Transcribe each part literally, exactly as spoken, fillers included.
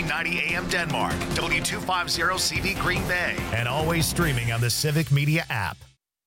fourteen ninety A M Denmark, W two fifty C V Green Bay, and always streaming on the Civic Media app.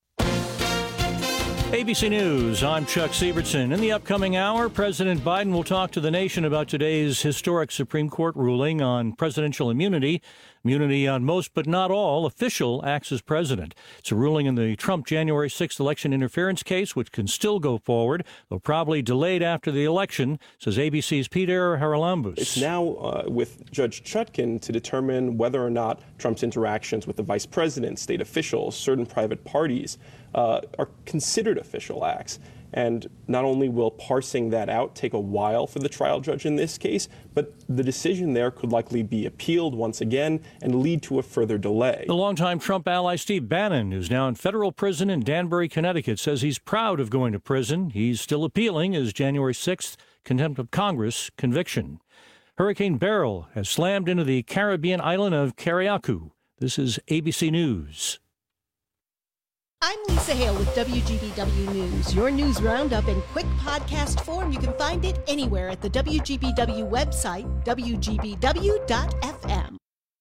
A B C News, I'm Chuck Sievertson. In the upcoming hour, President Biden will talk to the nation about today's historic Supreme Court ruling on presidential immunity. Immunity on most but not all official acts as president. It's a ruling in the Trump January sixth election interference case, which can still go forward, though probably delayed after the election, says A B C's Peter Haralambous. It's now uh, with Judge Chutkan to determine whether or not Trump's interactions with the vice president, state officials, certain private parties uh, are considered official acts. And not only will parsing that out take a while for the trial judge in this case, but the decision there could likely be appealed once again and lead to a further delay. The longtime Trump ally Steve Bannon, who's now in federal prison in Danbury, Connecticut, says he's proud of going to prison. He's still appealing his January sixth contempt of Congress conviction. Hurricane Beryl has slammed into the Caribbean island of Carriacou. This is A B C News. I'm Lisa Hale with W G B W News. Your news roundup in quick podcast form. You can find it anywhere at the W G B W website, W G B W dot F M.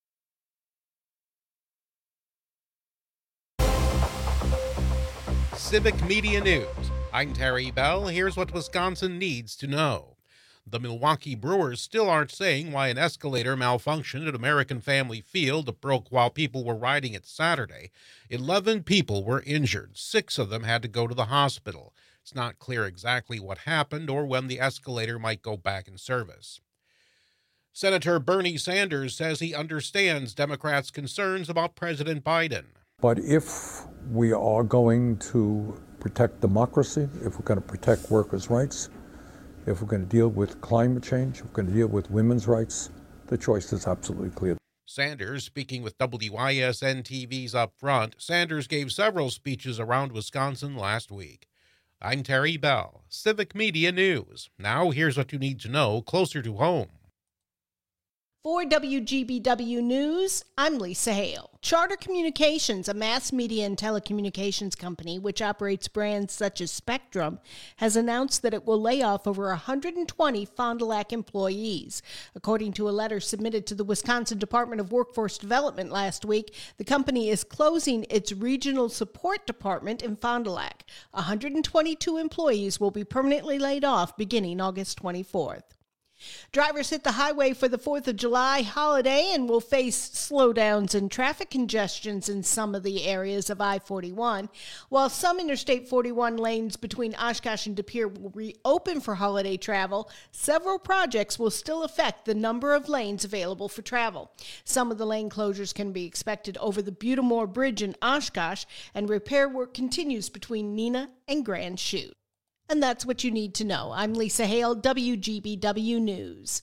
Civic Media News. I'm Terry Bell. Here's what Wisconsin needs to know. The Milwaukee Brewers still aren't saying why an escalator malfunctioned at American Family Field that broke while people were riding it Saturday. Eleven people were injured. Six of them had to go to the hospital. It's not clear exactly what happened or when the escalator might go back in service. Senator Bernie Sanders says he understands Democrats' concerns about President Biden. But if we are going to protect democracy, if we're going to protect workers' rights, if we're going to deal with climate change, if we're going to deal with women's rights, the choice is absolutely clear. Sanders, speaking with W I S N T V's Up Front, Sanders gave several speeches around Wisconsin last week. I'm Terry Bell, Civic Media News. Now here's what you need to know closer to home. For W G B W News, I'm Lisa Hale. Charter Communications, a mass media and telecommunications company which operates brands such as Spectrum, has announced that it will lay off over one hundred twenty Fond du Lac employees. According to a letter submitted to the Wisconsin Department of Workforce Development last week, the company is closing its regional support department in Fond du Lac. one hundred twenty-two employees will be permanently laid off beginning August twenty-fourth. Drivers hit the highway for the fourth of July holiday and will face slowdowns and traffic congestions in some of the areas of I forty-one. While some Interstate forty-one lanes between Oshkosh and De Pere will reopen for holiday travel, several projects will still affect the number of lanes available for travel. Some of the lane closures can be expected over the Butamore Bridge in Oshkosh, and repair work continues between Neenah and Grand Chute. And that's what you need to know. I'm Lisa Hale, W G B W News.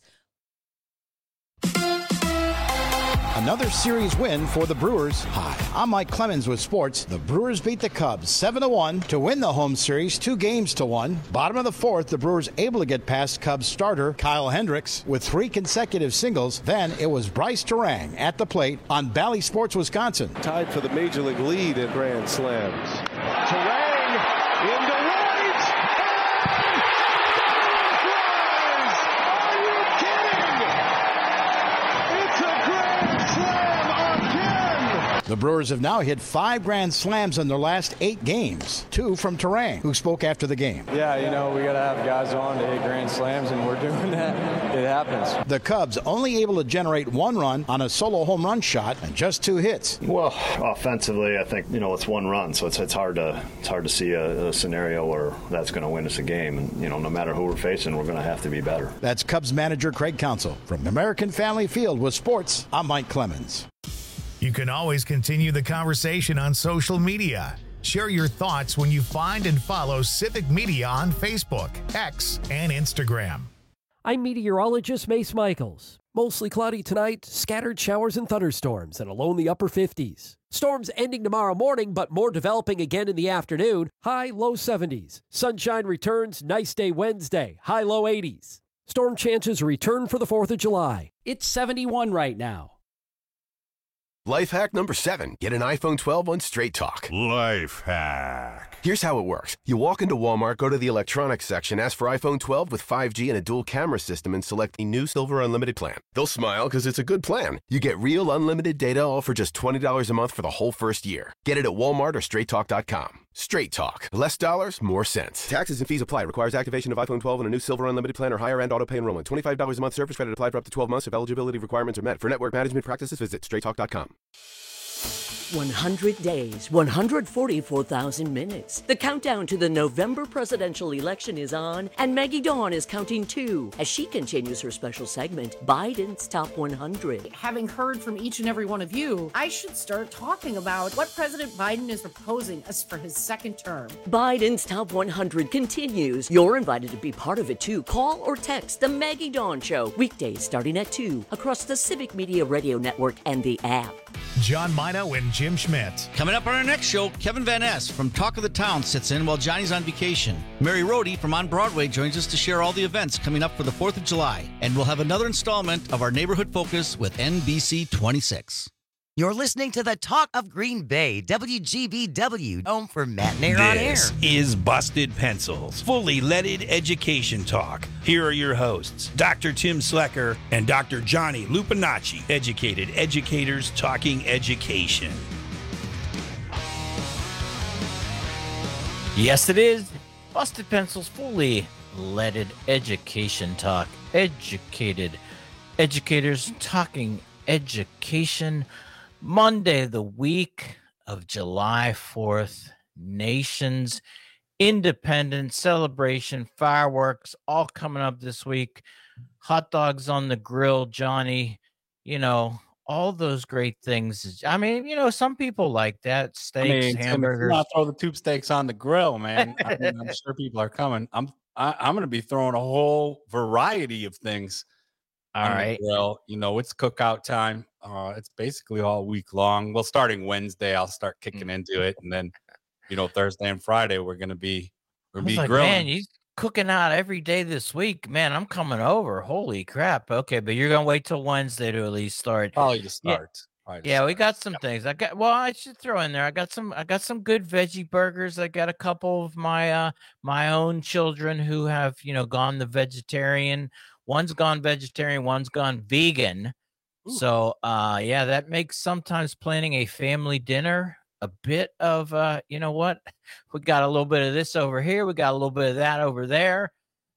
Another series win for the Brewers. Hi, I'm Mike Clemens with sports. The Brewers beat the Cubs seven to one to win the home series, two games to one. Bottom of the fourth, the Brewers able to get past Cubs starter Kyle Hendricks with three consecutive singles. Then it was Bryce Terang at the plate on Bally Sports Wisconsin. Tied for the Major League lead in Grand Slams. Terang into right. The Brewers have now hit five grand slams in their last eight games, two from Terang, who spoke after the game. Yeah, you know, we got to have guys on to hit grand slams, and we're doing that. It happens. The Cubs only able to generate one run on a solo home run shot and just two hits. Well, offensively, I think, you know, it's one run, so it's it's hard to it's hard to see a, a scenario where that's going to win us a game. And, you know, no matter who we're facing, we're going to have to be better. That's Cubs manager Craig Counsell. From American Family Field with sports, I'm Mike Clemens. You can always continue the conversation on social media. Share your thoughts when you find and follow Civic Media on Facebook, X, and Instagram. I'm meteorologist Mace Michaels. Mostly cloudy tonight, scattered showers and thunderstorms, and a low in the upper fifties. Storms ending tomorrow morning, but more developing again in the afternoon. High, low seventies. Sunshine returns, nice day Wednesday. High, low eighties. Storm chances return for the fourth of July. It's seventy-one right now. Life hack number seven. Get an iPhone twelve on Straight Talk. Life hack. Here's how it works. You walk into Walmart, go to the electronics section, ask for iPhone twelve with five G and a dual camera system, and select the new Silver Unlimited plan. They'll smile because it's a good plan. You get real unlimited data all for just twenty dollars a month for the whole first year. Get it at Walmart or straight talk dot com. Straight Talk. Less dollars, more sense. Taxes and fees apply. Requires activation of iPhone twelve and a new Silver Unlimited plan or higher end auto pay enrollment. twenty-five dollars a month service credit applied for up to twelve months if eligibility requirements are met. For network management practices, visit straight talk dot com. one hundred days, one hundred forty-four thousand minutes. The countdown to the November presidential election is on, and Maggie Dawn is counting too as she continues her special segment, Biden's Top one hundred. Having heard from each and every one of you, I should start talking about what President Biden is proposing us for his second term. Biden's Top one hundred continues. You're invited to be part of it too. Call or text The Maggie Dawn Show, weekdays starting at two, across the Civic Media Radio Network and the app. John Mino and Jim Schmidt. Coming up on our next show, Kevin Van Ness from Talk of the Town sits in while Johnny's on vacation. Mary Rohde from On Broadway joins us to share all the events coming up for the fourth of July. And we'll have another installment of our Neighborhood Focus with N B C twenty-six. You're listening to the Talk of Green Bay, W G B W, home for Matt Nair on Air. This is Busted Pencils, fully leaded education talk. Here are your hosts, Doctor Tim Slecker and Doctor Johnny Lupinacci, educated educators talking education. Yes, it is. Busted Pencils, fully leaded education talk. Educated educators talking education. Monday, the week of July fourth, Nation's Independence celebration, fireworks, all coming up this week. Hot dogs on the grill, Johnny, you know, all those great things. I mean, you know, some people like that. Steaks, I mean, hamburgers. Not throw the tube steaks on the grill, man. I mean, I'm sure people are coming. I'm I, I'm going to be throwing a whole variety of things. All right. Well, you know, it's cookout time. Uh, it's basically all week long. Well, starting Wednesday, I'll start kicking mm. into it, and then, you know, Thursday and Friday we're gonna be we're gonna be like, grilling. Man, you cooking out every day this week, man. I'm coming over. Holy crap! Okay, but you're gonna wait till Wednesday to at least start. Probably to start. Yeah, Probably to yeah start. we got some things. I got. Well, I should throw in there. I got some. I got some good veggie burgers. I got a couple of my uh my own children who have you know gone the vegetarian. One's gone vegetarian. One's gone vegan. Ooh. So, uh, yeah, that makes sometimes planning a family dinner a bit of, uh, you know what? We got a little bit of this over here. We got a little bit of that over there.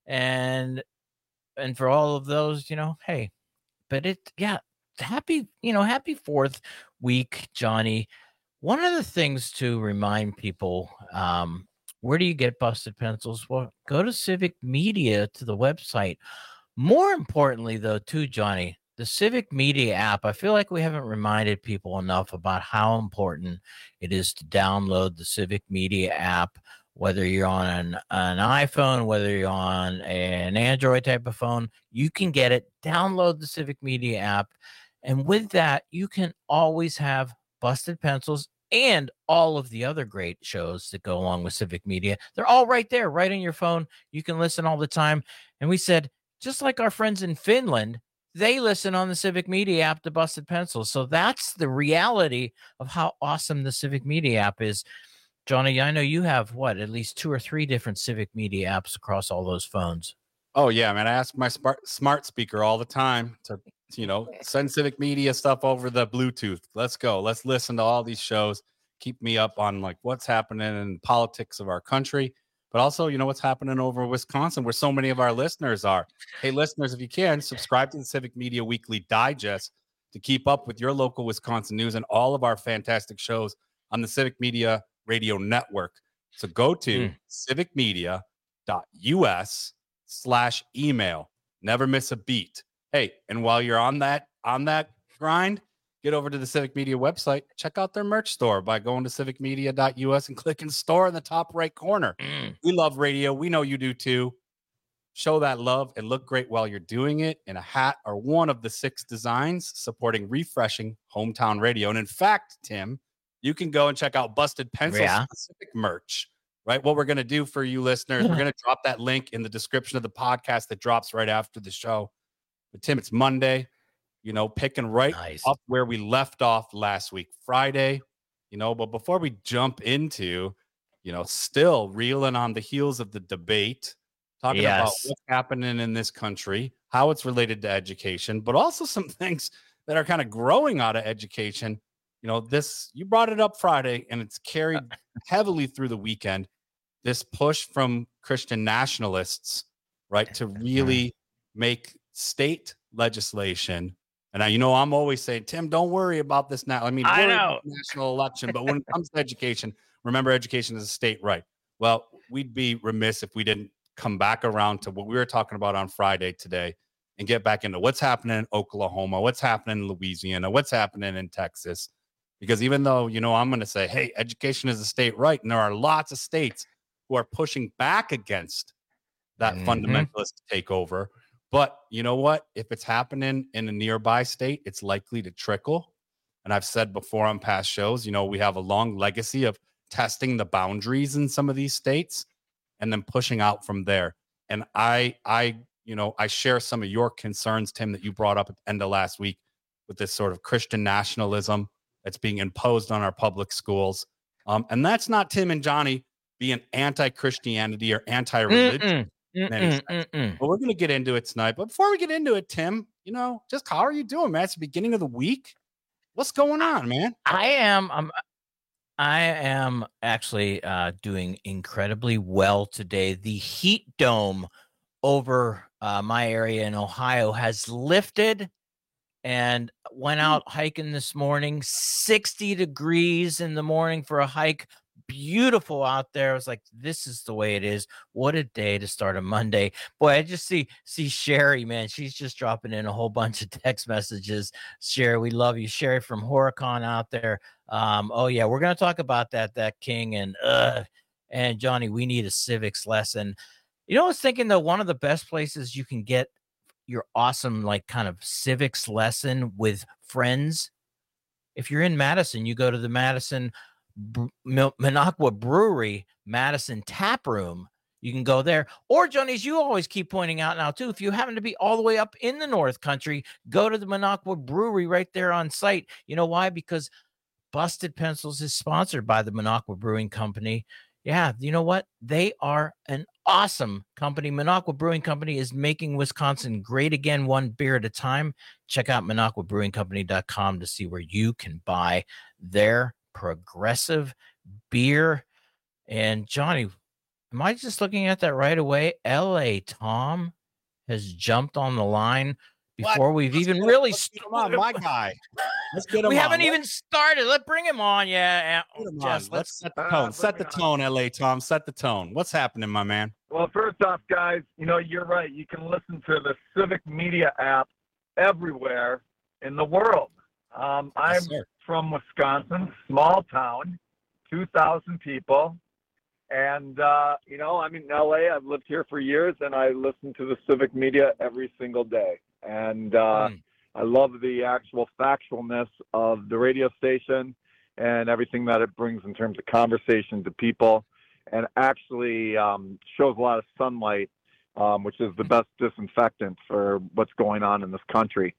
And, and for all of those, you know, hey, but it, yeah, happy, you know, happy fourth week, Johnny. One of the things to remind people, um, where do you get Busted Pencils? Well, go to Civic Media to the website. More importantly, though, too, Johnny, the Civic Media app, I feel like we haven't reminded people enough about how important it is to download the Civic Media app, whether you're on an, an iPhone, whether you're on an Android type of phone, you can get it. Download the Civic Media app. And with that, you can always have Busted Pencils and all of the other great shows that go along with Civic Media. They're all right there, right on your phone. You can listen all the time. And we said, just like our friends in Finland, they listen on the Civic Media app to Busted Pencils. So that's the reality of how awesome the Civic Media app is. Johnny, I know you have, what, at least two or three different Civic Media apps across all those phones. Oh, yeah, man. I ask my smart, smart speaker all the time to, you know, send Civic Media stuff over the Bluetooth. Let's go. Let's listen to all these shows. Keep me up on, like, what's happening in politics of our country. But also, you know, what's happening over in Wisconsin, where so many of our listeners are. Hey, listeners, if you can, subscribe to the Civic Media Weekly Digest to keep up with your local Wisconsin news and all of our fantastic shows on the Civic Media Radio Network. So go to mm. civicmedia.us slash email. Never miss a beat. Hey, and while you're on that on that grind, get over to the Civic Media website. Check out their merch store by going to civicmedia.us and clicking store in the top right corner. Mm. We love radio. We know you do too. Show that love and look great while you're doing it in a hat or one of the six designs supporting refreshing hometown radio. And in fact, Tim, you can go and check out Busted Pencil yeah. specific merch, right? What we're going to do for you listeners, we're going to drop that link in the description of the podcast that drops right after the show. But Tim, it's Monday. you know, picking right Nice. up where we left off last week, Friday, you know, but before we jump into, you know, still reeling on the heels of the debate, talking about Yes. what's happening in this country, how it's related to education, but also some things that are kind of growing out of education. You know, this, you brought it up Friday and it's carried heavily through the weekend. This push from Christian nationalists, right, to really make state legislation. And I, you know, I'm always saying, Tim, don't worry about this now. I mean, I worry know. about the national election, but when it comes to education, remember, education is a state right. Well, we'd be remiss if we didn't come back around to what we were talking about on Friday today and get back into what's happening in Oklahoma, what's happening in Louisiana, what's happening in Texas. Because even though, you know, I'm going to say, hey, education is a state right, and there are lots of states who are pushing back against that Mhm. fundamentalist takeover. But you know what? If it's happening in a nearby state, it's likely to trickle. And I've said before on past shows, you know, we have a long legacy of testing the boundaries in some of these states and then pushing out from there. And I, I, you know, I share some of your concerns, Tim, that you brought up at the end of last week with this sort of Christian nationalism that's being imposed on our public schools. Um, and that's not Tim and Johnny being anti-Christianity or anti-religion. Mm-mm, in any mm-mm, sense. mm-mm. But we're going to get into it tonight. But before we get into it, Tim, you know, just how are you doing, man? It's the beginning of the week. What's going on, man? I am. Um, I am actually uh, doing incredibly well today. The heat dome over uh, my area in Ohio has lifted, and went out hiking this morning. sixty degrees in the morning for a hike. Beautiful out there. I was like, this is the way it is. What a day to start a Monday. Boy, I just see see Sherry, man. She's just dropping in a whole bunch of text messages. Sherry, we love you. Sherry from Horicon out there. Um, oh yeah, we're gonna talk about that, that King and uh and Johnny, we need a civics lesson. You know, I was thinking though, one of the best places you can get your awesome, like, kind of civics lesson with friends. If you're in Madison, you go to the Madison Br- Mil- Minocqua Brewery, Madison Tap Room. You can go there. Or, Johnny, as you always keep pointing out now, too, if you happen to be all the way up in the North Country, go to the Minocqua Brewery right there on site. You know why? Because Busted Pencils is sponsored by the Minocqua Brewing Company. Yeah, you know what? They are an awesome company. Minocqua Brewing Company is making Wisconsin great again, one beer at a time. Check out minocqua brewing company dot com to see where you can buy their progressive beer. And Johnny, am I just looking at that right away? L A Tom has jumped on the line before What? we've Let's even get- really let's get him on, my guy. Let's get him we on. haven't Let's even started. Let's bring him on. Yeah, get him Jess, on. Let's set the Uh, tone. Set the bring it on. tone, L A Tom. Set the tone. What's happening, my man? Well, first off, guys, you know, you're right. You can listen to the Civic Media app everywhere in the world. Um, I'm Yes, sir. from Wisconsin, small town, two thousand people. And, uh, you know, I'm in L A. I've lived here for years, and I listen to the Civic Media every single day. And uh, Mm. I love the actual factualness of the radio station and everything that it brings in terms of conversation to people, and actually um, shows a lot of sunlight, um, which is the best disinfectant for what's going on in this country.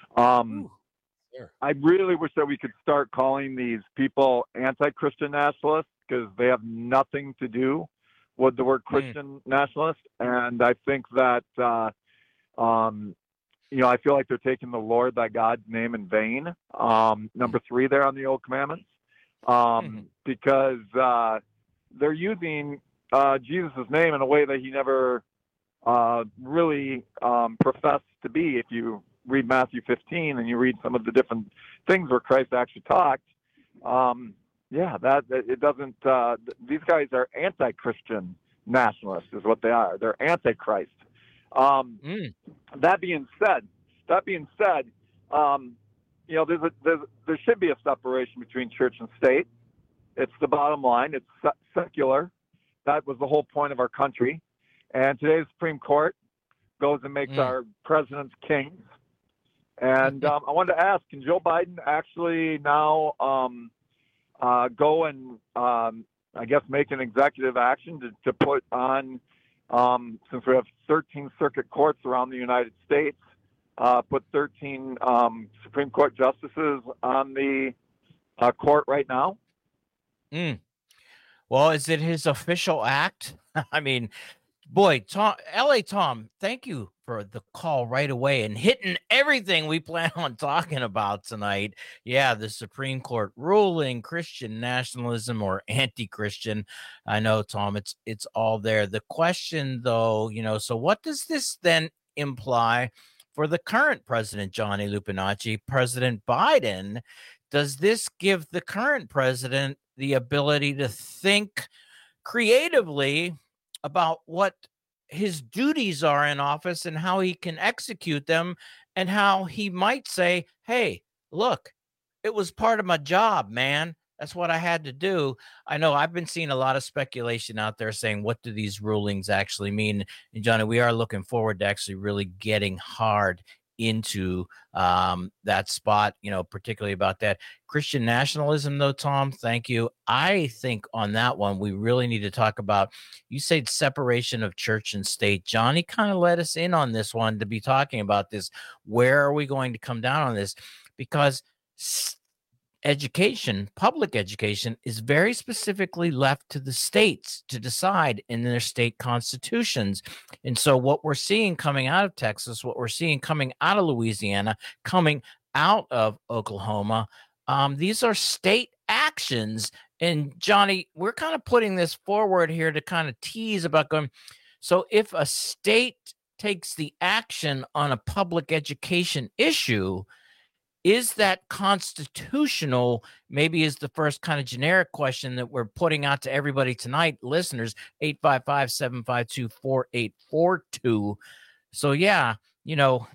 Um, sure. I really wish that we could start calling these people anti-Christian nationalists, because they have nothing to do with the word Christian nationalist. And I think that, uh, um, you know, I feel like they're taking the Lord, thy God's name in vain. Um, number three there on the Old Commandments, um, because uh, they're using uh, Jesus' name in a way that he never uh, really um, professed to be. If you read Matthew fifteen and you read some of the different things where Christ actually talked, um, yeah, that, that it doesn't. Uh, th- these guys are anti-Christian nationalists, is what they are. They're anti-Christ. Um, Mm. That being said, that being said, um, you know, there's a, there's, there should be a separation between church and state. It's the bottom line. It's se- secular. That was the whole point of our country. And today's Supreme Court goes and makes Mm. our presidents kings. And um, I wanted to ask, can Joe Biden actually now um, uh, go and, um, I guess, make an executive action to, to put on, um, since we have thirteen circuit courts around the United States, uh, put thirteen um, Supreme Court justices on the uh, court right now. Mm. Well, is it his official act? I mean, boy, Tom, L A Tom, thank you for the call right away and hitting everything we plan on talking about tonight. Yeah, the Supreme Court ruling, Christian nationalism or anti-Christian. I know, Tom, it's it's all there. The question, though, you know, so what does this then imply for the current president, Johnny Lupinacci, President Biden? Does this give the current president the ability to think creatively about what his duties are in office and how he can execute them, and how he might say, hey, look, it was part of my job, man. That's what I had to do. I know I've been seeing a lot of speculation out there saying, what do these rulings actually mean? And Johnny, we are looking forward to actually really getting hard into um, that spot, you know, particularly about that Christian nationalism, though, Tom, thank you. I think on that one, we really need to talk about, you said separation of church and state. Johnny kind of let us in on this one to be talking about this. Where are we going to come down on this? Because education, public education, is very specifically left to the states to decide in their state constitutions. And so what we're seeing coming out of Texas, what we're seeing coming out of Louisiana, coming out of Oklahoma, um, these are state actions. And Johnny, we're kind of putting this forward here to kind of tease about going, so if a state takes the action on a public education issue, is that constitutional? Maybe is the first kind of generic question that we're putting out to everybody tonight, listeners, eight five five, seven five two, four eight four two. So, yeah, you know,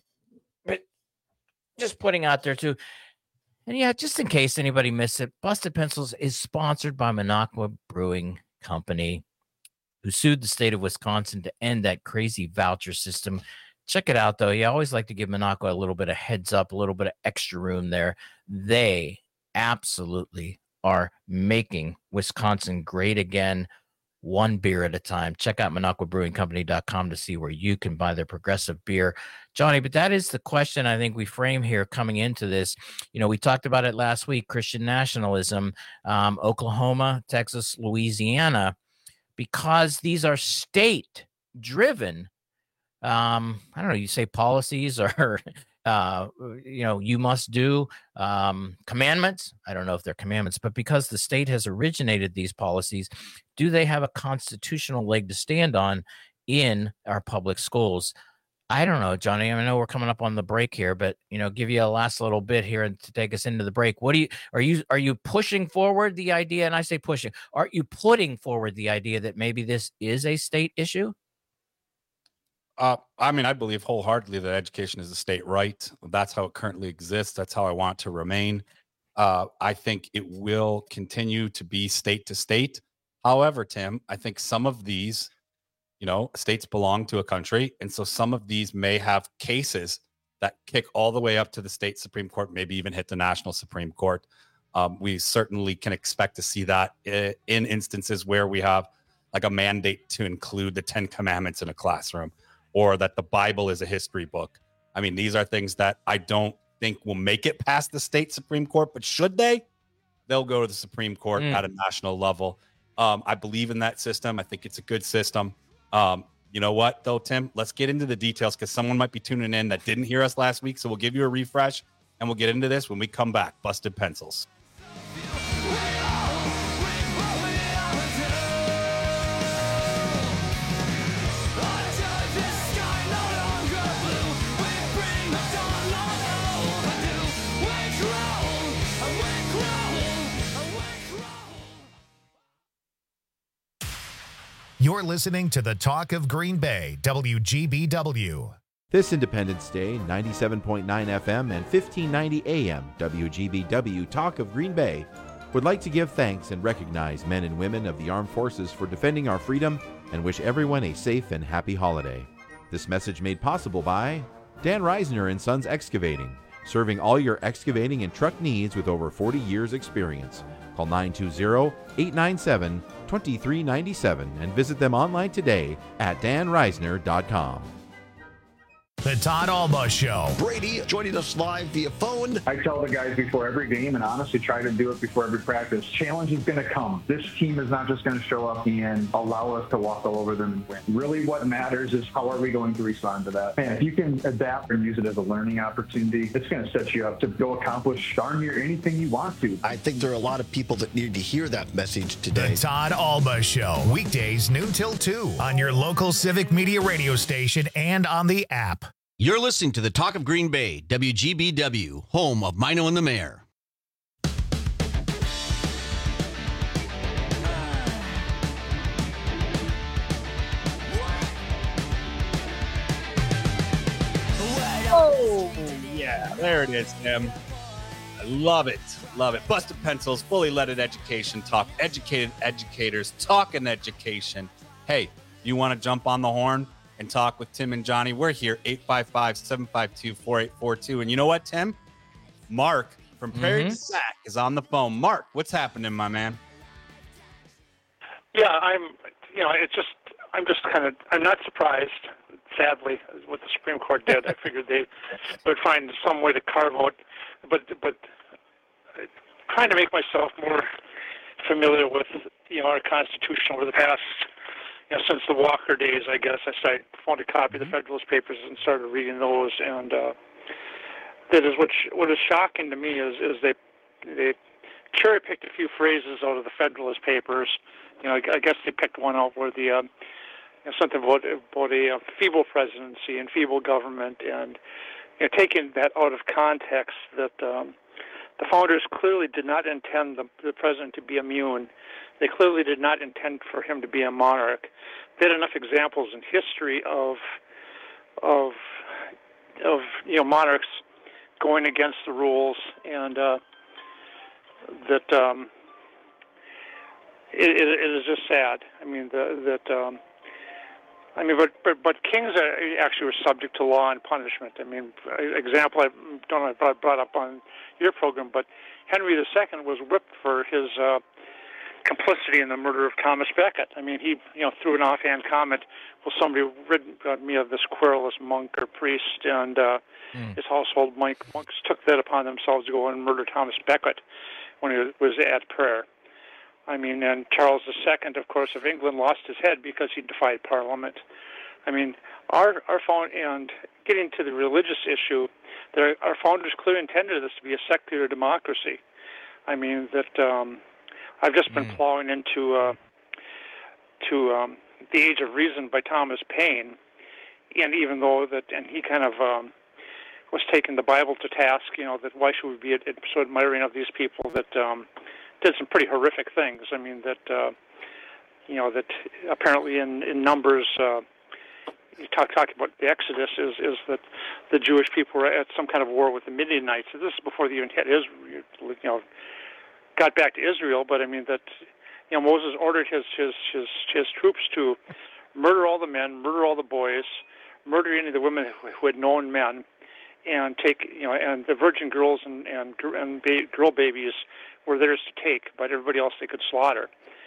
just putting out there too. And yeah, just in case anybody missed it, Busted Pencils is sponsored by Minocqua Brewing Company, who sued the state of Wisconsin to end that crazy voucher system. Check it out, though. You always like to give Minocqua a little bit of heads up, a little bit of extra room there. They absolutely are making Wisconsin great again, one beer at a time. Check out Minocqua Brewing Company dot com to see where you can buy their progressive beer. Johnny, but that is the question I think we frame here coming into this. You know, we talked about it last week, Christian nationalism, um, Oklahoma, Texas, Louisiana, because these are state-driven Um, I don't know, you say policies or, uh, you know, you must do um, commandments. I don't know if they're commandments, but because the state has originated these policies, do they have a constitutional leg to stand on in our public schools? I don't know, Johnny. I know we're coming up on the break here, but, you know, give you a last little bit here to take us into the break. What do you, are you, are you pushing forward the idea? And I say pushing, are you putting forward the idea that maybe this is a state issue? Uh, I mean, I believe wholeheartedly that education is a state right. That's how it currently exists. That's how I want it to remain. Uh, I think it will continue to be state to state. However, Tim, I think some of these, you know, states belong to a country. And so some of these may have cases that kick all the way up to the state Supreme Court, maybe even hit the national Supreme Court. Um, we certainly can expect to see that in instances where we have like a mandate to include the Ten Commandments in a classroom, or that the Bible is a history book. I mean, these are things that I don't think will make it past the state Supreme Court, but should they, they'll go to the Supreme Court mm. at a national level. Um, I believe in that system. I think it's a good system. Um, you know what, though, Tim? Let's get into the details because someone might be tuning in that didn't hear us last week. So we'll give you a refresh and we'll get into this when we come back. Busted Pencils. You're listening to the Talk of Green Bay, W G B W. This Independence Day, ninety-seven point nine F M and fifteen ninety A M, W G B W Talk of Green Bay would like to give thanks and recognize men and women of the armed forces for defending our freedom and wish everyone a safe and happy holiday. This message made possible by Dan Reisner and Sons Excavating, serving all your excavating and truck needs with over forty years experience. Call nine two zero, eight nine seven, two three nine seven and visit them online today at dan reisner dot com. The Todd Alba Show. Brady joining us live via phone. I tell the guys before every game, and honestly try to do it before every practice, challenge is going to come. This team is not just going to show up and allow us to walk all over them and win. Really what matters is how are we going to respond to that. And if you can adapt and use it as a learning opportunity, it's going to set you up to go accomplish darn near anything you want to. I think there are a lot of people that need to hear that message today. The Todd Alba Show. Weekdays noon till two on your local Civic Media radio station and on the app. You're listening to the Talk of Green Bay, W G B W, home of Mino and the Mayor. Oh, yeah, there it is, Tim. I love it. Love it. Busted Pencils, fully leaded education talk. Educated educators talking education. Hey, you want to jump on the horn and talk with Tim and Johnny? We're here, eight five five, seven five two, four eight four two. And you know what, Tim? Mark from Prairie Mm-hmm. to Sac is on the phone. Mark, what's happening, my man? Yeah, I'm, you know, it's just, I'm just kind of, I'm not surprised, sadly, what the Supreme Court did. I figured they would find some way to carve out, but, but trying to make myself more familiar with, you know, our Constitution over the past, you know, since the Walker days, I guess. I started, found a copy of the Federalist Papers and started reading those, and uh, that is what what is shocking to me is is they they cherry picked a few phrases out of the Federalist Papers. You know, I, I guess they picked one out where the um, you know, something about about a uh, feeble presidency and feeble government, and you know, taking that out of context, that um, the founders clearly did not intend the, the president to be immune. They clearly did not intend for him to be a monarch. They had enough examples in history of of of you know monarchs going against the rules, and uh, that um, it, it, it is just sad. I mean, the, that um, I mean, but, but but kings are actually were subject to law and punishment. I mean, example I don't know if I brought up on your program, but Henry the Second was whipped for his uh, complicity in the murder of Thomas Becket. I mean, he you know threw an offhand comment, "Well, somebody rid me of this querulous monk or priest," and uh, mm. his household monk, monks took that upon themselves to go and murder Thomas Becket when he was at prayer. I mean, and Charles the Second, of course, of England, lost his head because he defied Parliament. I mean, our our found and getting to the religious issue, there, our founders clearly intended this to be a secular democracy. I mean that um, I've just been mm. plowing into uh, to um, The Age of Reason by Thomas Paine, and even though that, and he kind of um, was taking the Bible to task, you know, that why should we be so admiring of these people that um, did some pretty horrific things. I mean that uh, you know that apparently in in Numbers. Uh, You talk talking about the Exodus is is that the Jewish people were at some kind of war with the Midianites. So this is before they even had Israel, you know, got back to Israel. But I mean that, you know, Moses ordered his his his his troops to murder all the men, murder all the boys, murder any of the women who, who had known men, and take you know, and the virgin girls and and and ba- girl babies were theirs to take, but everybody else they could slaughter.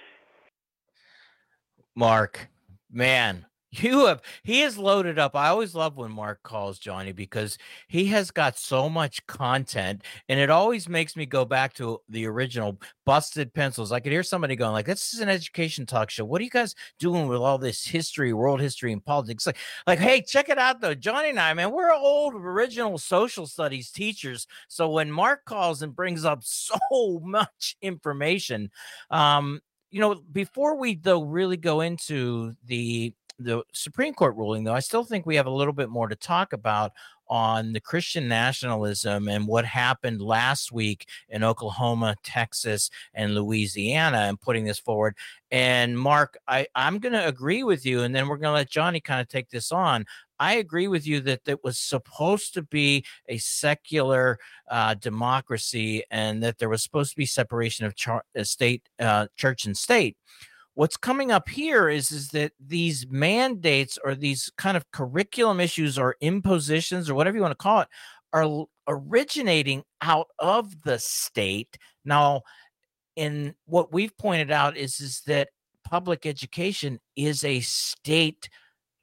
Mark, man. You have, he is loaded up. I always love when Mark calls Johnny because he has got so much content, and it always makes me go back to the original Busted Pencils. I could hear somebody going like, this is an education talk show. What are you guys doing with all this history, world history, and politics? Like, like, hey, check it out though. Johnny and I, man, we're old original social studies teachers. So when Mark calls and brings up so much information, um, you know, before we though really go into the the Supreme Court ruling, though, I still think we have a little bit more to talk about on the Christian nationalism and what happened last week in Oklahoma, Texas, and Louisiana, and putting this forward. And Mark, I, I'm going to agree with you, and then we're going to let Johnny kind of take this on. I agree with you that it was supposed to be a secular uh, democracy, and that there was supposed to be separation of char- state, uh, church and state. What's coming up here is, is that these mandates or these kind of curriculum issues or impositions or whatever you want to call it are originating out of the state. Now, in what we've pointed out is, is that public education is a state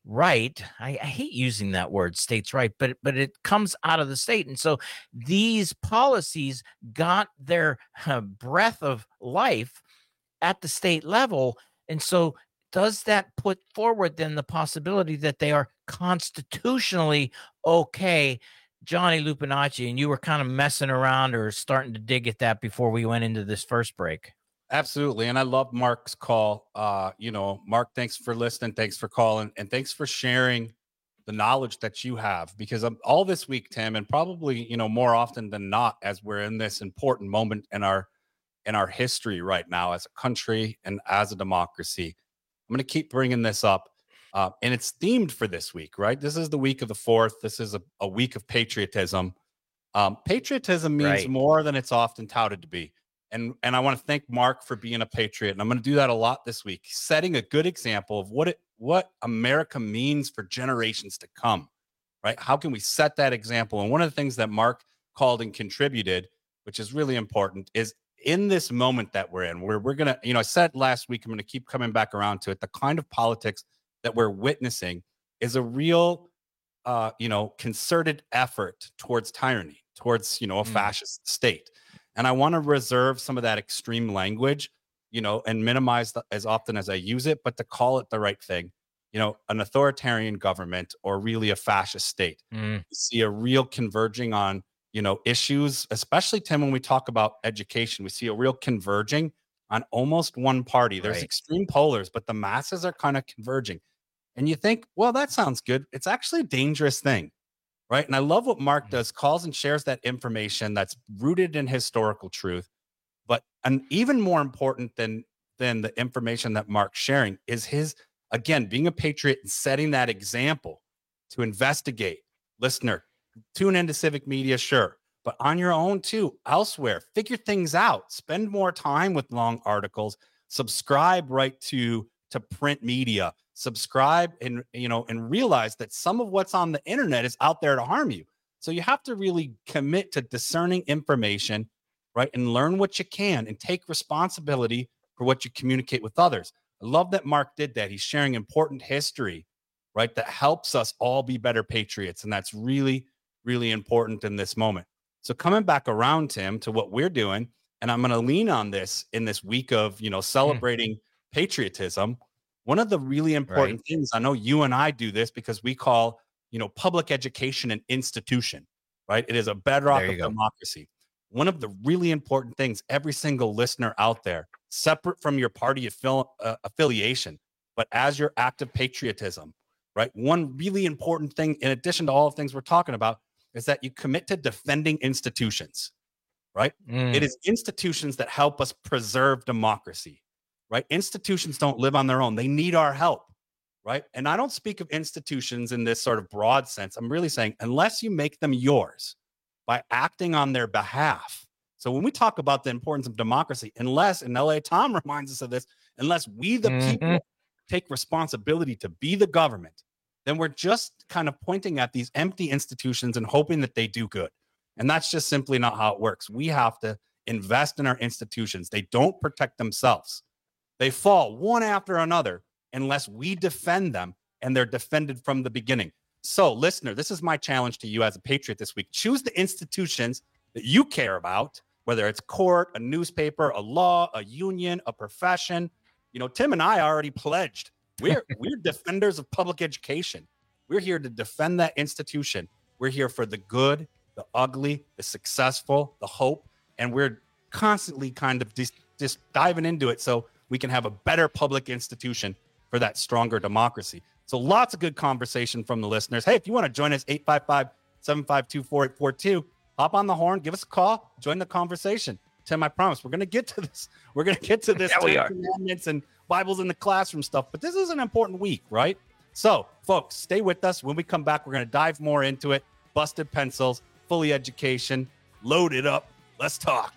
right. I, I hate using that word, states' right, but but it comes out of the state. And so these policies got their uh, breath of life at the state level. And so does that put forward then the possibility that they are constitutionally okay? Johnny Lupinacci, and you were kind of messing around or starting to dig at that before we went into this first break. Absolutely. And I love Mark's call. Uh, you know, Mark, thanks for listening. Thanks for calling. And thanks for sharing the knowledge that you have, because um, all this week, Tim, and probably, you know, more often than not, as we're in this important moment in our, in our history right now as a country and as a democracy, I'm going to keep bringing this up. Uh, and it's themed for this week, right? This is the week of the fourth. This is a, a week of patriotism. Um, patriotism means Right. more than it's often touted to be. And, and I want to thank Mark for being a patriot. And I'm going to do that a lot this week, setting a good example of what it, what America means for generations to come, right? How can we set that example? And one of the things that Mark called and contributed, which is really important, is in this moment that we're in, where we're going to, you know, I said last week, I'm going to keep coming back around to it. The kind of politics that we're witnessing is a real, uh, you know, concerted effort towards tyranny, towards, you know, a Mm. fascist state. And I want to reserve some of that extreme language, you know, and minimize the, as often as I use it, but to call it the right thing, you know, an authoritarian government or really a fascist state. Mm. You see a real converging on, you know, issues, especially, Tim, when we talk about education, we see a real converging on almost one party. There's Right. extreme polars, but the masses are kind of converging. And you think, well, that sounds good. It's actually a dangerous thing. Right. And I love what Mark does, calls and shares that information that's rooted in historical truth. But and even more important than than the information that Mark's sharing is his, again, being a patriot and setting that example to investigate. Listener, tune into Civic Media, sure, but on your own too, elsewhere, figure things out. Spend more time with long articles. Subscribe right to to print media. Subscribe and, you know, and realize that some of what's on the internet is out there to harm you. So you have to really commit to discerning information, right? And learn what you can and take responsibility for what you communicate with others. I love that Mark did that. He's sharing important history, right? That helps us all be better patriots. And that's really, really important in this moment. So coming back around, Tim, to what we're doing, and I'm going to lean on this in this week of, you know, celebrating mm. patriotism. One of the really important right. things, I know you and I do this because we call, you know, public education an institution, right? It is a bedrock of go. democracy. One of the really important things, every single listener out there, separate from your party affili- uh, affiliation, but as your active patriotism, right? One really important thing, in addition to all the things we're talking about, is that you commit to defending institutions, right? Mm. It is institutions that help us preserve democracy. Right? Institutions don't live on their own. They need our help, right? And I don't speak of institutions in this sort of broad sense. I'm really saying, unless you make them yours by acting on their behalf. So when we talk about the importance of democracy, unless, and L A Tom reminds us of this, unless we, the mm-hmm. people, take responsibility to be the government, then we're just kind of pointing at these empty institutions and hoping that they do good. And that's just simply not how it works. We have to invest in our institutions. They don't protect themselves. They fall one after another unless we defend them, and they're defended from the beginning. So, listener, this is my challenge to you as a patriot this week. Choose the institutions that you care about, whether it's court, a newspaper, a law, a union, a profession. You know, Tim and I already pledged. We're we're defenders of public education. We're here to defend that institution. We're here for the good, the ugly, the successful, the hope, and we're constantly kind of just, just diving into it so we can have a better public institution for that stronger democracy. So lots of good conversation from the listeners. Hey, if you want to join us, eight five five, seven five two, four eight four two, hop on the horn, give us a call, join the conversation. Tim, I promise we're going to get to this. We're going to get to this yeah, we are. commandments and Bibles in the classroom stuff, but this is an important week, right? So folks, stay with us. When we come back, we're going to dive more into it. Busted pencils, fully education, load it up. Let's talk.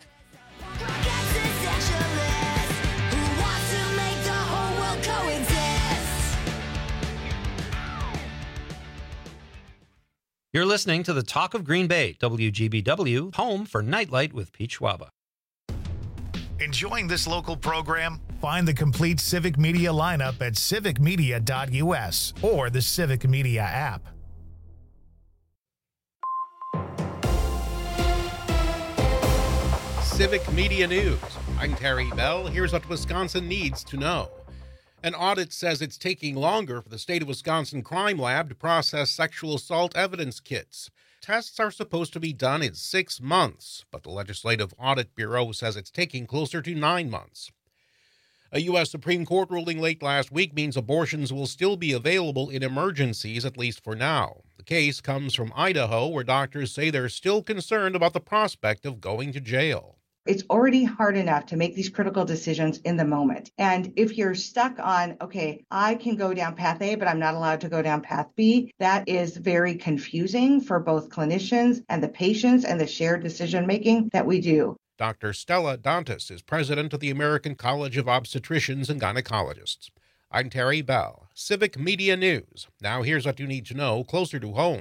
You're listening to the Talk of Green Bay, W G B W, home for Nightlight with Pete Schwaba. Enjoying this local program? Find the complete Civic Media lineup at civic media dot u s or the Civic Media app. Civic Media News. I'm Terry Bell. Here's what Wisconsin needs to know. An audit says it's taking longer for the state of Wisconsin Crime Lab to process sexual assault evidence kits. Tests are supposed to be done in six months, but the Legislative Audit Bureau says it's taking closer to nine months. A U S Supreme Court ruling late last week means abortions will still be available in emergencies, at least for now. The case comes from Idaho, where doctors say they're still concerned about the prospect of going to jail. It's already hard enough to make these critical decisions in the moment. And if you're stuck on, okay, I can go down path A, but I'm not allowed to go down path B, that is very confusing for both clinicians and the patients and the shared decision-making that we do. Doctor Stella Dantas is president of the American College of Obstetricians and Gynecologists. I'm Terry Bell, Civic Media News. Now here's what you need to know closer to home.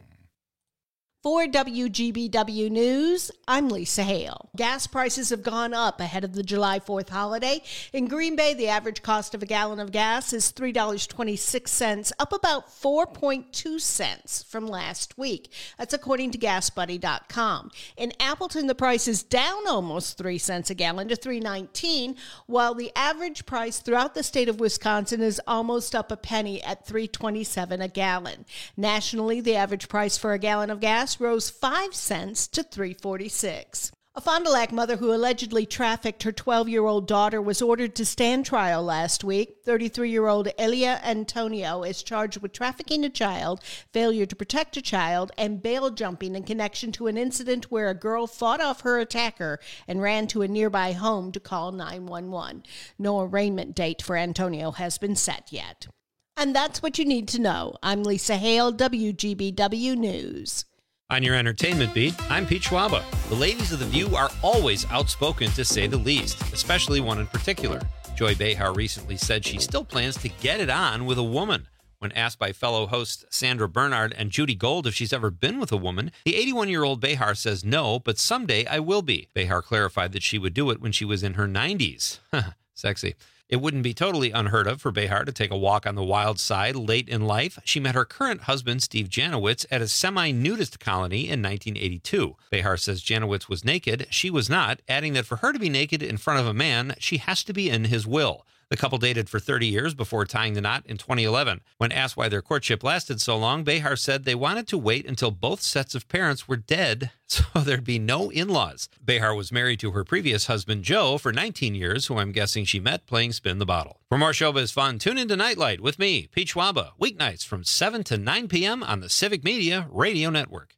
For W G B W News, I'm Lisa Hale. Gas prices have gone up ahead of the July fourth holiday. In Green Bay, the average cost of a gallon of gas is three dollars and twenty-six cents, up about four point two cents from last week. That's according to gas buddy dot com. In Appleton, the price is down almost three cents a gallon to three nineteen, while the average price throughout the state of Wisconsin is almost up a penny at three twenty-seven a gallon. Nationally, the average price for a gallon of gas rose five cents to three forty-six. A Fond du Lac mother who allegedly trafficked her twelve-year-old daughter was ordered to stand trial last week. thirty-three-year-old Elia Antonio is charged with trafficking a child, failure to protect a child, and bail jumping in connection to an incident where a girl fought off her attacker and ran to a nearby home to call nine one one. No arraignment date for Antonio has been set yet. And that's what you need to know. I'm Lisa Hale, W G B W News. On your entertainment beat, I'm Pete Schwaba. The ladies of The View are always outspoken, to say the least, especially one in particular. Joy Behar recently said she still plans to get it on with a woman. When asked by fellow hosts Sandra Bernard and Judy Gold if she's ever been with a woman, the eighty-one-year-old Behar says no, but someday I will be. Behar clarified that she would do it when she was in her nineties. Sexy. It wouldn't be totally unheard of for Behar to take a walk on the wild side late in life. She met her current husband, Steve Janowitz, at a semi-nudist colony in nineteen eighty-two. Behar says Janowitz was naked. She was not, adding that for her to be naked in front of a man, she has to be in his will. The couple dated for thirty years before tying the knot in twenty eleven. When asked why their courtship lasted so long, Behar said they wanted to wait until both sets of parents were dead so there'd be no in-laws. Behar was married to her previous husband, Joe, for nineteen years, who I'm guessing she met playing Spin the Bottle. For more showbiz fun, tune into Nightlight with me, Pete Schwaba, weeknights from seven to nine p.m. on the Civic Media Radio Network.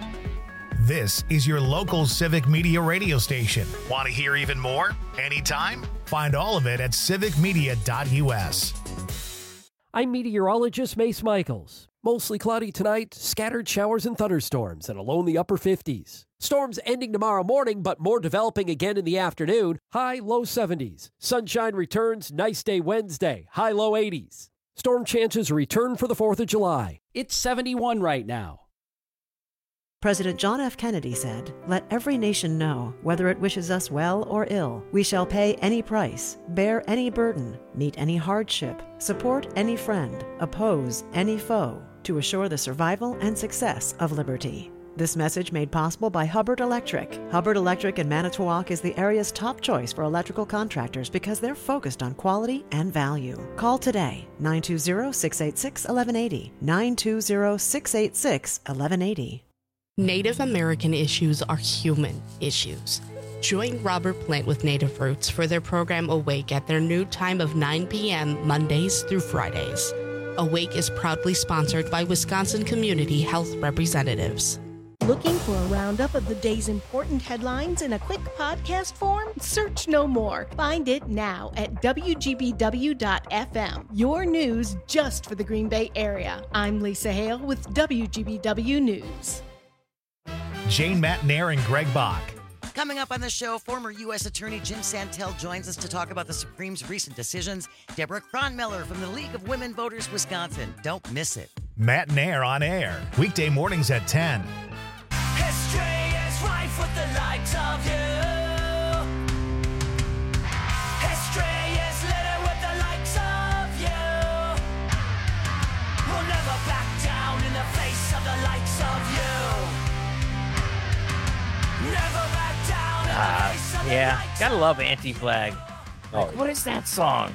This is your local Civic Media radio station. Want to hear even more? Anytime? Find all of it at civic media dot u s. I'm meteorologist Mace Michaels. Mostly cloudy tonight, scattered showers and thunderstorms, and a low in the upper fifties. Storms ending tomorrow morning, but more developing again in the afternoon. High, low seventies. Sunshine returns, nice day Wednesday. High, low eighties. Storm chances return for the fourth of July. It's seventy-one right now. President John F. Kennedy said, "Let every nation know, whether it wishes us well or ill, we shall pay any price, bear any burden, meet any hardship, support any friend, oppose any foe, to assure the survival and success of liberty." This message made possible by Hubbard Electric. Hubbard Electric in Manitowoc is the area's top choice for electrical contractors because they're focused on quality and value. Call today, nine two zero, six eight six, one one eight zero, nine two zero, six eight six, one one eight zero. Native American issues are human issues. Join Robert Plant with Native Roots for their program Awake at their new time of nine p.m. Mondays through Fridays. Awake is proudly sponsored by Wisconsin Community Health Representatives. Looking for a roundup of the day's important headlines in a quick podcast form? Search no more. Find it now at w g b w dot f m. Your news just for the Green Bay area. I'm Lisa Hale with W G B W News. Jane Matnair and Greg Bach. Coming up on the show, former U S Attorney Jim Santel joins us to talk about the Supreme's recent decisions. Deborah Cronmiller from the League of Women Voters Wisconsin. Don't miss it. Matnair on air, weekday mornings at ten. History is rife with the likes of you. History is literally Ah, yeah, gotta love Anti-Flag. Like, what is that song?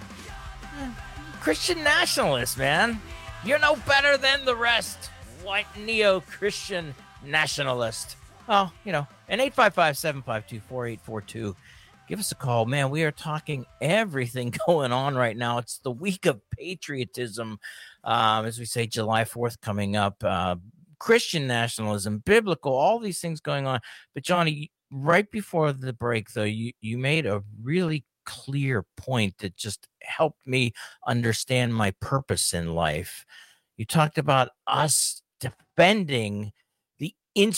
Christian nationalist, man. You're no better than the rest. White neo-Christian nationalist. Oh, you know, and eight five five, seven five two, four eight four two. Give us a call, man. We are talking everything going on right now. It's the week of patriotism. Um, as we say, July fourth coming up. Uh, Christian nationalism, biblical, all these things going on. But Johnny, right before the break, though, you, you made a really clear point that just helped me understand my purpose in life. You talked about us defending the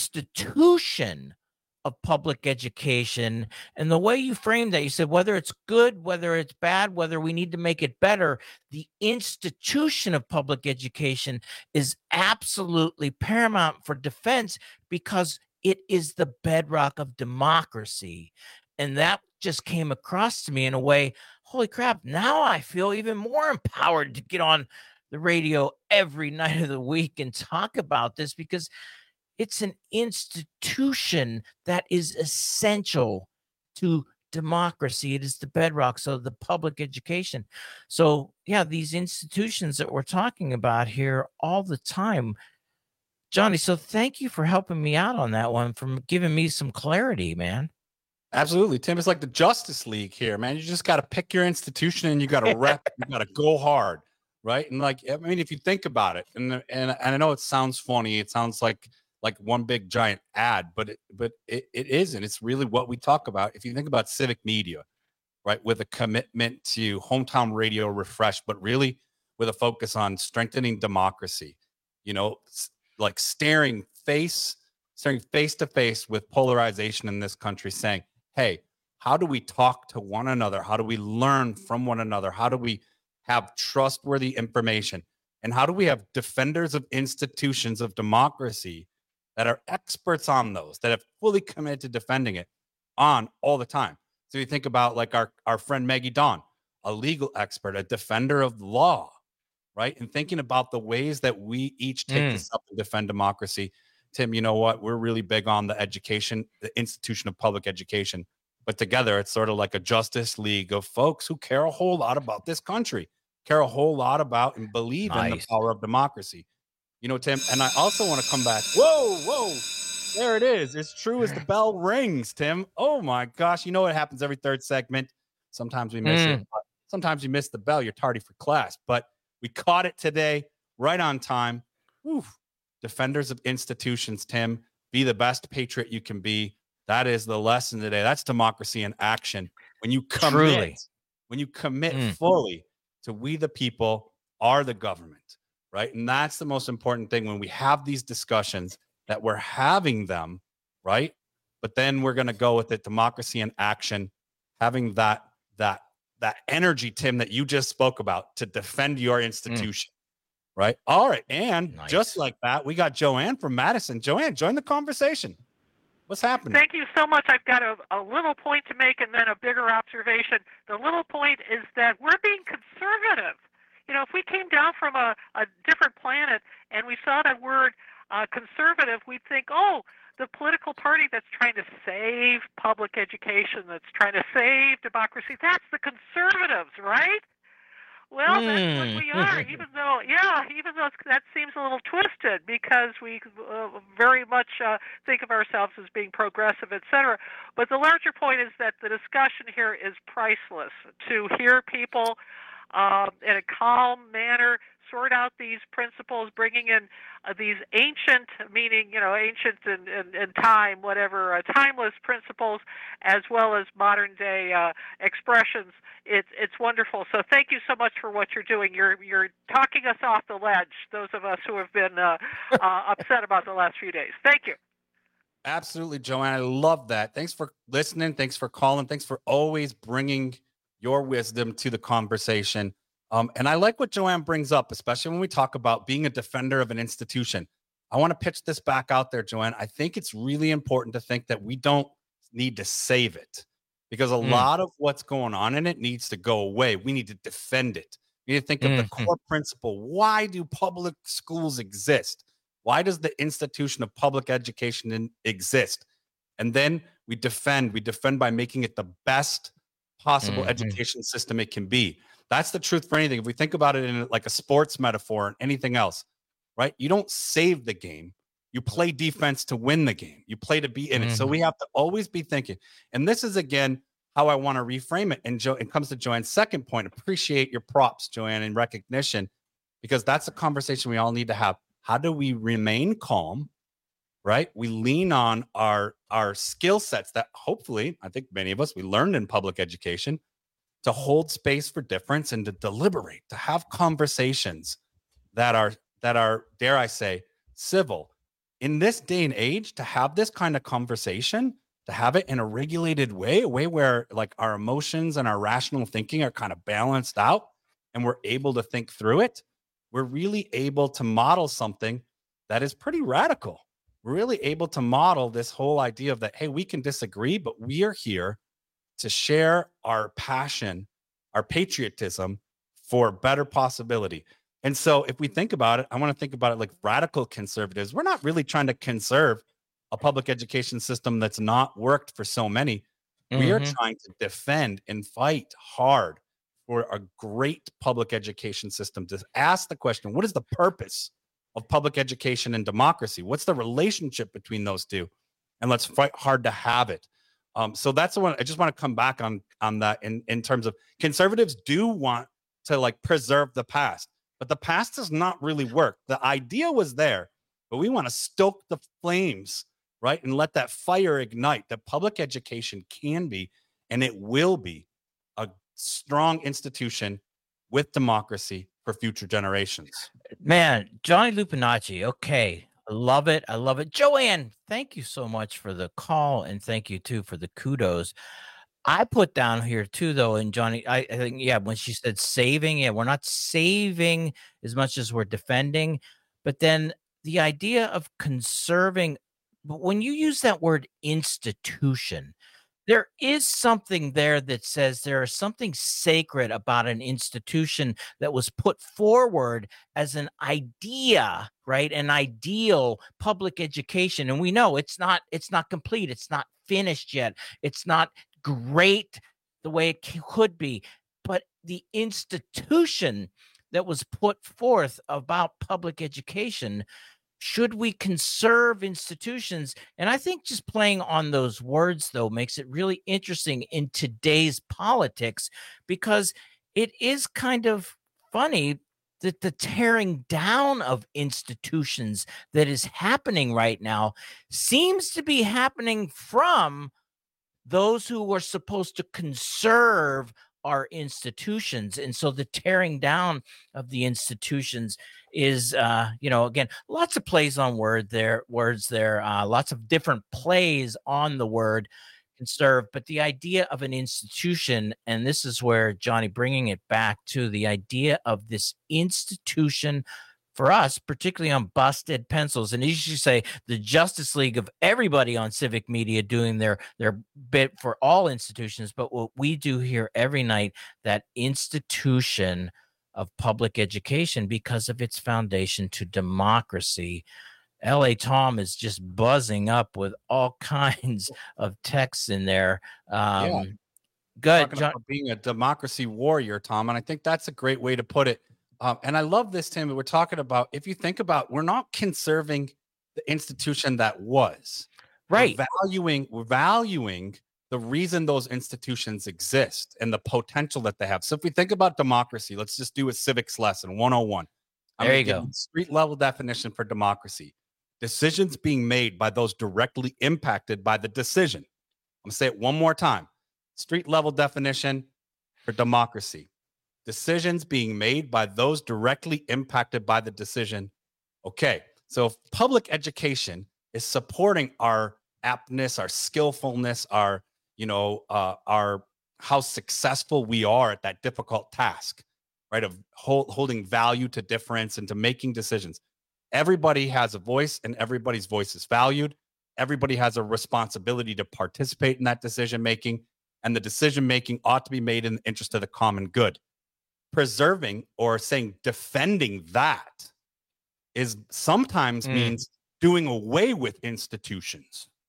institution of public education, and the way you framed that, you said whether it's good, whether it's bad, whether we need to make it better, the institution of public education is absolutely paramount for defense because it is the bedrock of democracy. And that just came across to me in a way, holy crap, now I feel even more empowered to get on the radio every night of the week and talk about this, because it's an institution that is essential to democracy. It is the bedrock. So the public education. So yeah, these institutions that we're talking about here all the time, Johnny. So thank you for helping me out on that one, from giving me some clarity, man. Absolutely, Tim. It's like the Justice League here, man. You just got to pick your institution and you got to rep. You got to go hard, right? And like, I mean, if you think about it, and and, and I know it sounds funny. It sounds like like one big giant ad, but it, but it, it isn't. It's really what we talk about. If you think about civic media, right, with a commitment to hometown radio refresh, but really with a focus on strengthening democracy, you know, like staring face, staring face to face with polarization in this country, saying, hey, how do we talk to one another? How do we learn from one another? How do we have trustworthy information? And how do we have defenders of institutions of democracy that are experts on those, that have fully committed to defending it on all the time? So you think about like our, our friend Maggie Dawn, a legal expert, a defender of law, right? And thinking about the ways that we each take Mm. this up and defend democracy. Tim, you know what? We're really big on the education, the institution of public education. But together, it's sort of like a Justice League of folks who care a whole lot about this country, care a whole lot about and believe in the Nice. power of democracy. You know, Tim, and I also want to come back. Whoa, whoa. There it is. It's true as the bell rings, Tim. Oh, my gosh. You know what happens every third segment? Sometimes we miss Mm. it. But sometimes you miss the bell. You're tardy for class. But we caught it today, right on time. Oof. Defenders of institutions, Tim. Be the best patriot you can be. That is the lesson today. That's democracy in action. When you commit, Truly. when you commit Mm. fully to we the people are the government, right? And that's the most important thing when we have these discussions, that we're having them, right? But then we're going to go with it, democracy in action, having that that that energy, Tim, that you just spoke about to defend your institution. Right. All right. And Nice. just like that, we got Joanne from Madison. Joanne, join the conversation. What's happening? Thank you so much. I've got a, a little point to make and then a bigger observation. The little point is that we're being conservative. You know, if we came down from a, a different planet and we saw that word uh, conservative, we'd think, oh, the political party that's trying to save public education, that's trying to save democracy, that's the conservatives, right? Well, that's what we are, even though, yeah, even though it's, that seems a little twisted because we uh, very much uh, think of ourselves as being progressive, et cetera. But the larger point is that the discussion here is priceless. To hear people uh, in a calm manner sort out these principles, bringing in uh, these ancient, meaning, you know, ancient in, in, in time, whatever, uh, timeless principles, as well as modern day uh, expressions. It's it's wonderful. So thank you so much for what you're doing. You're you're talking us off the ledge, those of us who have been uh, uh, upset about the last few days. Thank you. Absolutely, Joanne. I love that. Thanks for listening. Thanks for calling. Thanks for always bringing your wisdom to the conversation. Um, and I like what Joanne brings up, especially when we talk about being a defender of an institution. I want to pitch this back out there, Joanne. I think it's really important to think that we don't need to save it, because a Mm. lot of what's going on in it needs to go away. We need to defend it. We need to think of the Mhm. core principle. Why do public schools exist? Why does the institution of public education in- exist? And then We defend. We defend by making it the best possible Mhm. education system it can be. That's the truth for anything. If we think about it in like a sports metaphor and anything else, right? You don't save the game. You play defense to win the game. You play to be in it. So Mhm. we have to always be thinking. And this is, again, how I want to reframe it. And Jo- it comes to Joanne's second point. Appreciate your props, Joanne, and recognition, because that's a conversation we all need to have. How do we remain calm, right? We lean on our, our skill sets that hopefully, I think many of us, we learned in public education, to hold space for difference and to deliberate, to have conversations that are, that are, dare I say, civil. In this day and age, to have this kind of conversation, to have it in a regulated way, a way where like our emotions and our rational thinking are kind of balanced out and we're able to think through it, we're really able to model something that is pretty radical. We're really able to model this whole idea of that, hey, we can disagree, but we are here to share our passion, our patriotism for better possibility. And so if we think about it, I want to think about it like radical conservatives. We're not really trying to conserve a public education system that's not worked for so many. We are Mhm. trying to defend and fight hard for a great public education system, to ask the question, what is the purpose of public education and democracy? What's the relationship between those two? And let's fight hard to have it. Um, so that's the one I just want to come back on, on that in, in terms of conservatives do want to like preserve the past, but the past does not really work. The idea was there, but we want to stoke the flames, right? And let that fire ignite. That public education can be, and it will be, a strong institution with democracy for future generations. Man, Johnny Lupinacci. Okay. I love it. I love it. Joanne, thank you so much for the call. And thank you too for the kudos. I put down here too, though, and Johnny, I, I think, yeah, when she said saving, yeah, we're not saving as much as we're defending. But then the idea of conserving, but when you use that word institution, there is something there that says there is something sacred about an institution that was put forward as an idea, right? An ideal public education. And we know it's not, it's not complete. It's not finished yet. It's not great the way it c- could be. But the institution that was put forth about public education, should we conserve institutions? And I think just playing on those words, though, makes it really interesting in today's politics, because it is kind of funny that the tearing down of institutions that is happening right now seems to be happening from those who were supposed to conserve our institutions. And so the tearing down of the institutions is, uh, you know, again, lots of plays on word there, words there, uh, lots of different plays on the word conserve. But the idea of an institution, and this is where Johnny bringing it back to the idea of this institution for us, particularly on Busted Pencils, and as you say, the Justice League of everybody on civic media doing their their bit for all institutions. But what we do here every night, that institution of public education, because of its foundation to democracy. L A Tom is just buzzing up with all kinds of texts in there. Um, Yeah. Good, Talking John. about being a democracy warrior, Tom, and I think that's a great way to put it. Um, and I love this, Tim. We're talking about, if you think about, we're not conserving the institution that was. Right. We're valuing, we're valuing the reason those institutions exist and the potential that they have. So if we think about democracy, let's just do a civics lesson one oh one. I'm There gonna you give go. the street level definition for democracy. Decisions being made by those directly impacted by the decision. I'm going to say it one more time. Street level definition for democracy. Decisions being made by those directly impacted by the decision. Okay, so if public education is supporting our aptness, our skillfulness, our, you know, uh, our how successful we are at that difficult task, right, of hold, holding value to difference and to making decisions. Everybody has a voice and everybody's voice is valued. Everybody has a responsibility to participate in that decision making, and the decision making ought to be made in the interest of the common good. Preserving or saying defending that is sometimes Mm. means doing away with institutions,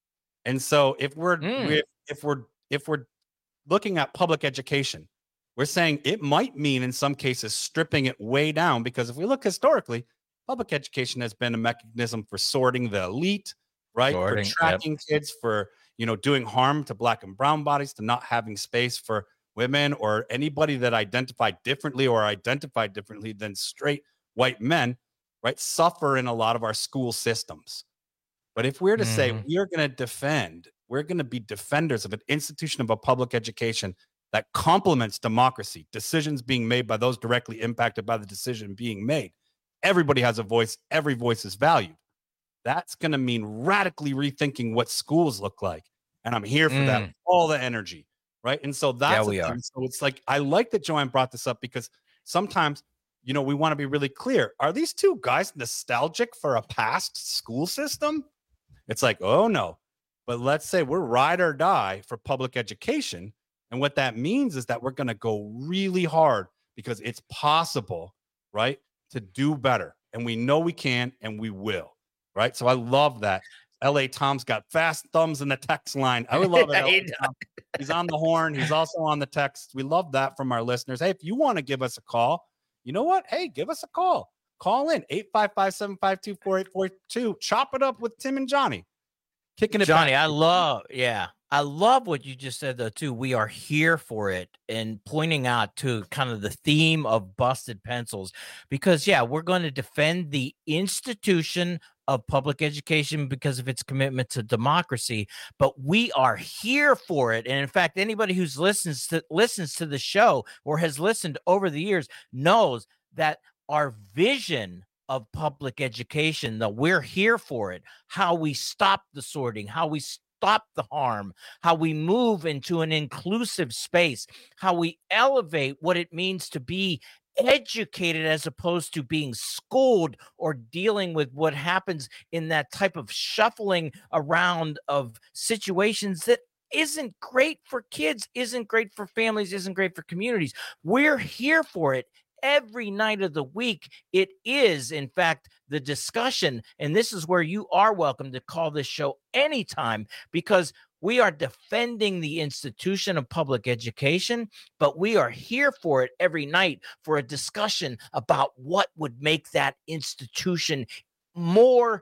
And so if we're, Mm. we're if we're if we're looking at public education, we're saying it might mean in some cases stripping it way down, because if we look historically, public education has been a mechanism for sorting the elite, right? Sorting, for yep. tracking kids, for, you know, doing harm to black and brown bodies, to not having space for women or anybody that identified differently or identified differently than straight white men, right? Suffer in a lot of our school systems. But if we're to say Mhm. we are going to defend, we're going to be defenders of an institution of a public education that complements democracy, decisions being made by those directly impacted by the decision being made. Everybody has a voice. Every voice is valued. That's going to mean radically rethinking what schools look like. And I'm here for that, Mm. with all the energy, right? And so that's Yeah, the we thing. are. So it's like, I like that Joanne brought this up, because sometimes, you know, we want to be really clear. Are these two guys nostalgic for a past school system? It's like, oh no. But let's say we're ride or die for public education. And what that means is that we're going to go really hard, because it's possible, right, to do better. And we know we can, and we will, right? So I love that. L A Tom's got fast thumbs in the text line. I would love it. L A Tom. He's on the horn. He's also on the text. We love that from our listeners. Hey, if you want to give us a call, you know what? Hey, give us a call. Call in eight five five, seven five two, four eight four two. Chop it up with Tim and Johnny. Kicking it Johnny, back. I love, yeah, I love what you just said though too. We are here for it, and pointing out to kind of the theme of busted pencils, because yeah, we're going to defend the institution of public education because of its commitment to democracy, but we are here for it. And in fact, anybody who's listens to listens to the show or has listened over the years knows that our vision of public education, that we're here for it, how we stop the sorting, how we stop the harm, how we move into an inclusive space, how we elevate what it means to be educated as opposed to being schooled or dealing with what happens in that type of shuffling around of situations that isn't great for kids, isn't great for families, isn't great for communities. We're here for it. Every night of the week, it is, in fact, the discussion. And this is where you are welcome to call this show anytime, because we are defending the institution of public education, but we are here for it every night for a discussion about what would make that institution more,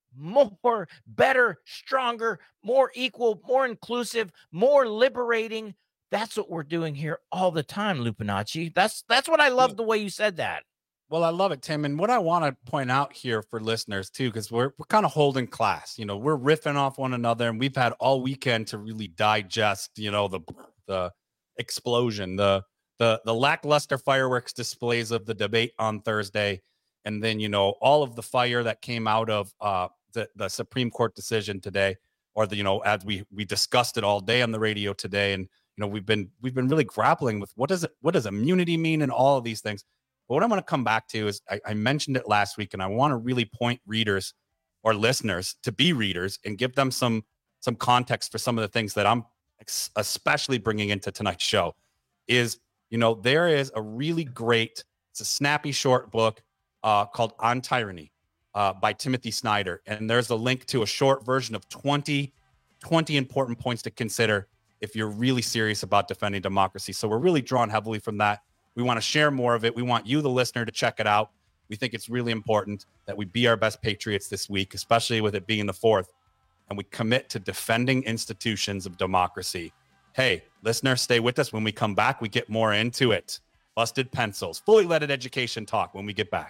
more, better, stronger, more equal, more inclusive, more liberating. That's what we're doing here all the time, Lupinacci. That's that's what I love, the way you said that. Well, I love it, Tim. And what I want to point out here for listeners too, because we're we're kind of holding class. You know, we're riffing off one another, and we've had all weekend to really digest, you know, the the explosion, the the the lackluster fireworks displays of the debate on Thursday, and then, you know, all of the fire that came out of uh the, the Supreme Court decision today, or the, you know, as we we discussed it all day on the radio today. And you know, we've been we've been really grappling with what does it what does immunity mean and all of these things. But what I'm going to come back to is I, I mentioned it last week, and I want to really point readers or listeners to be readers and give them some some context for some of the things that I'm ex- especially bringing into tonight's show. Is, you know, there is a really great, it's a snappy short book uh, called On Tyranny uh, by Timothy Snyder, and there's a link to a short version of twenty, twenty important points to consider if you're really serious about defending democracy. So we're really drawn heavily from that. We want to share more of it. We want you, the listener, to check it out. We think it's really important that we be our best patriots this week, especially with it being the fourth, and we commit to defending institutions of democracy. Hey, listener, stay with us. When we come back, we get more into it. Busted pencils, fully leaded education talk when we get back.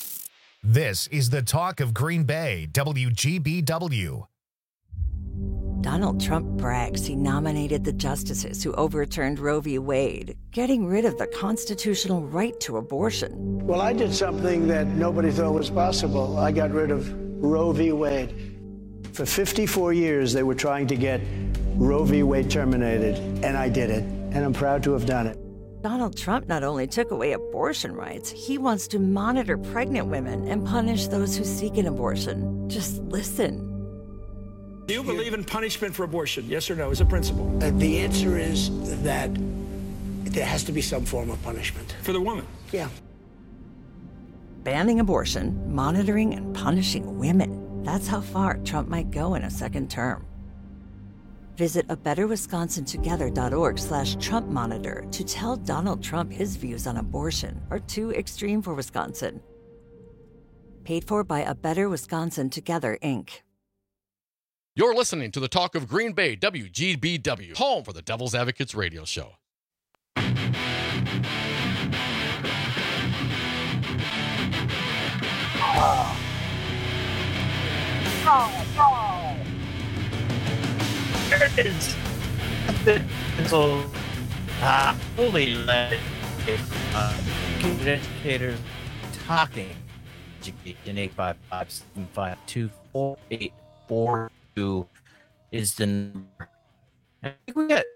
This is the talk of Green Bay, W G B W. Donald Trump brags he nominated the justices who overturned Roe v. Wade, getting rid of the constitutional right to abortion. Well, I did something that nobody thought was possible. I got rid of Roe v. Wade. For fifty-four years, they were trying to get Roe v. Wade terminated, and I did it, and I'm proud to have done it. Donald Trump not only took away abortion rights, he wants to monitor pregnant women and punish those who seek an abortion. Just listen. Do you believe in punishment for abortion? Yes or no, as a principle? Uh, the answer is that there has to be some form of punishment. For the woman? Yeah. Banning abortion, monitoring and punishing women. That's how far Trump might go in a second term. Visit a better wisconsin together dot org slash Trump monitor to tell Donald Trump his views on abortion are too extreme for Wisconsin. Paid for by A Better Wisconsin Together, Incorporated. You're listening to the Talk of Green Bay, W G B W, home for the Devil's Advocates radio show. Oh. Oh, oh. There it is. So, uh, fully led uh, educators talking. Education eight five five seven five two four eight four two is the number. I think we get.